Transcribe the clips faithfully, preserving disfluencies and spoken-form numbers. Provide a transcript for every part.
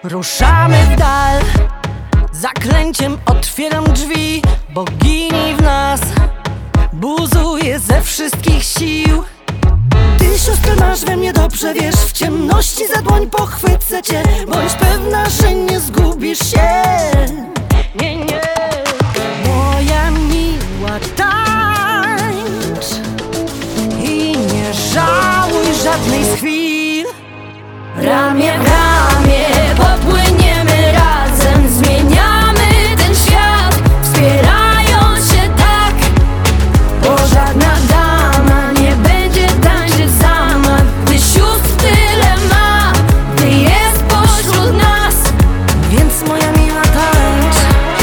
Ruszamy w dal, zaklęciem otwieram drzwi. Bogini w nas buzuje ze wszystkich sił. Ty, siostro, masz we mnie dobrze, wiesz, w ciemności za dłoń pochwycę cię. Bądź pewna, że nie zgubisz się. Nie, nie. Moja miła, tańcz i nie żałuj żadnej z chwil. Ramię w ramię popłyniemy razem, zmieniamy ten świat, wspierając się tak, bo żadna dama nie będzie tańczyć sama, gdy sióstr tyle ma, gdy jest pośród nas. Więc moja miła, tańcz.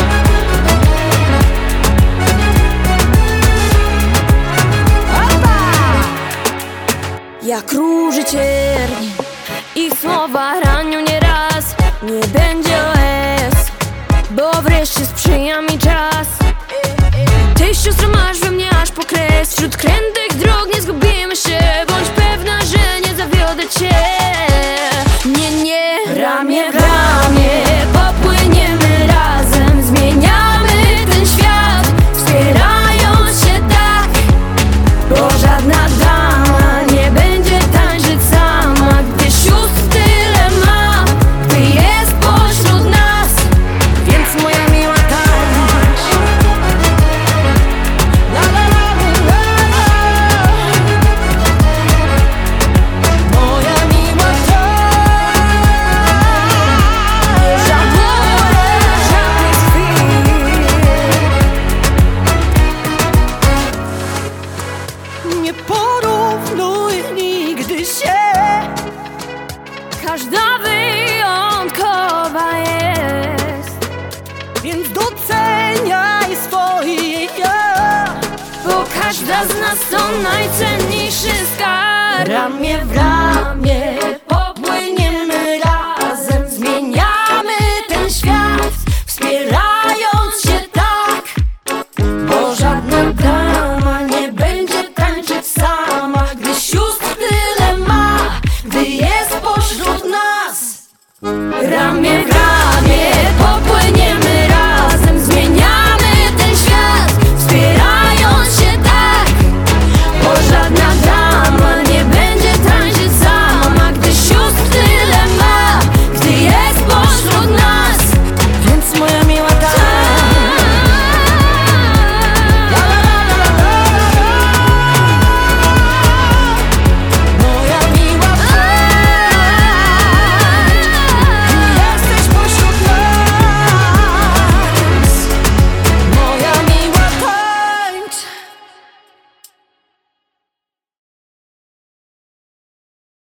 Jak róży cierń, ich słowa ranią nieraz. Nie będzie O S, bo wreszcie sprzyja mi czas. Ty, siostro, masz we mnie aż po kres. Wśród krętych dróg nie zgubimy się. Bądź pewna, że nie zawiodę cię. Nie, nie. Ramię w ramię popłyniemy razem, zmieniamy ten świat, wspierając się tak, bo żadna dama nie będzie tańczyć sama, gdy sióstr tyle ma, gdy jest pośród nas. Więc moja miła, tańcz. La, la, la, la, la. Moja miła, tańcz. Nie żałuję żadnych chwil. Nie porównuj nigdy się. Każda wyjątkowa jest, Więc doceniaj swoje ja. bo każda z nas to najcenniejszy skarb. Ramię w ramię